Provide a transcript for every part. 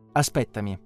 Aspettami.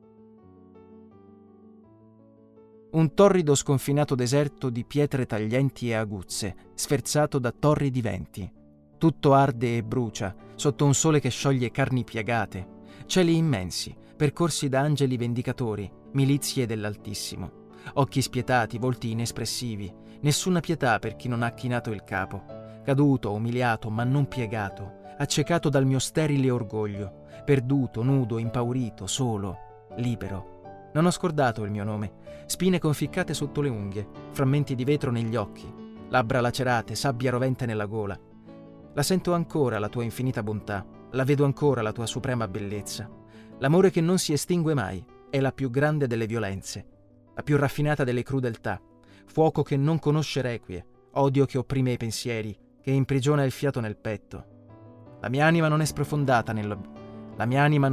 Un torrido sconfinato deserto di pietre taglienti e aguzze, sferzato da torridi venti. Tutto arde e brucia, sotto un sole che scioglie carni piegate. Cieli immensi, percorsi da angeli vendicatori, milizie dell'Altissimo. Occhi spietati, volti inespressivi, nessuna pietà per chi non ha chinato il capo. Caduto, umiliato, ma non piegato, accecato dal mio sterile orgoglio, perduto, nudo, impaurito, solo, libero. Non ho scordato il mio nome, spine conficcate sotto le unghie, frammenti di vetro negli occhi, labbra lacerate, sabbia rovente nella gola. La sento ancora la tua infinita bontà, la vedo ancora la tua suprema bellezza. L'amore che non si estingue mai è la più grande delle violenze, la più raffinata delle crudeltà, fuoco che non conosce requie, odio che opprime i pensieri, che imprigiona il fiato nel petto. La mia anima non è sprofondata nell'abisso, la mia anima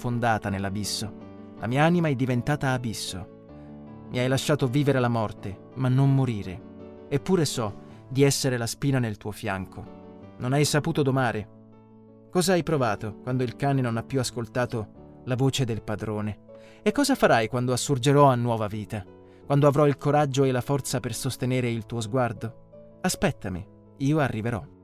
è diventata abisso. Mi hai lasciato vivere la morte, ma non morire. Eppure so di essere la spina nel tuo fianco. Non hai saputo domare. Cosa hai provato quando il cane non ha più ascoltato la voce del padrone? E cosa farai quando assurgerò a nuova vita? Quando avrò il coraggio e la forza per sostenere il tuo sguardo? Aspettami, io arriverò.